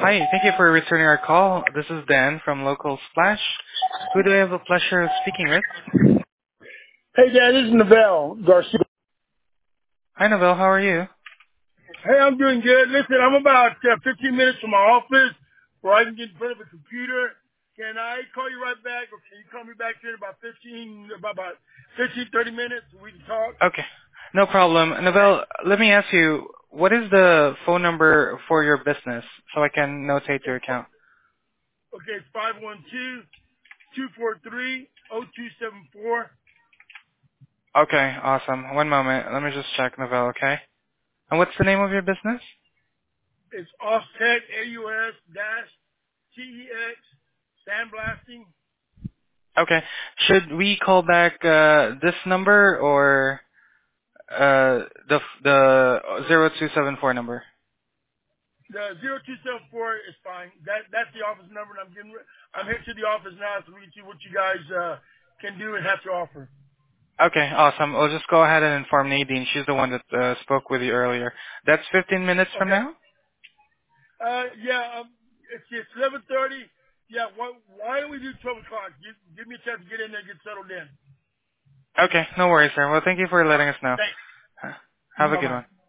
Hi, thank you for returning our call. This is Dan from Local Splash. Who do I have the pleasure of speaking with? Hey, Dad, this is Novell Garcia. Hi, Novell. How are you? Hey, I'm doing good. Listen, I'm about 15 minutes from my office where I can get in front of a computer. Can I call you right back, or can you call me back here in about 15, 30 minutes so we can talk? Okay, no problem. Novell, let me ask you, what is the phone number for your business so I can notate your account? Okay, it's 512-243-0274. Okay, awesome. One moment. Let me just check, Novell, okay? And what's the name of your business? It's Offset, AUS-TEX, sandblasting. Okay. Should we call back this number or the 0274 number? The 0274 is fine. That's the office number, and I'm headed to the office now so we can see what you guys can do and have to offer. Okay, awesome. I'll just go ahead and inform Nadine. She's the one that spoke with you earlier. That's 15 minutes from Okay. now? Yeah. It's 11:30. Yeah. Why don't we do 12 o'clock? Give me a chance to get in there and get settled in. Okay, no worries, sir. Well, thank you for letting us know. Thanks. Have a Bye good bye. one.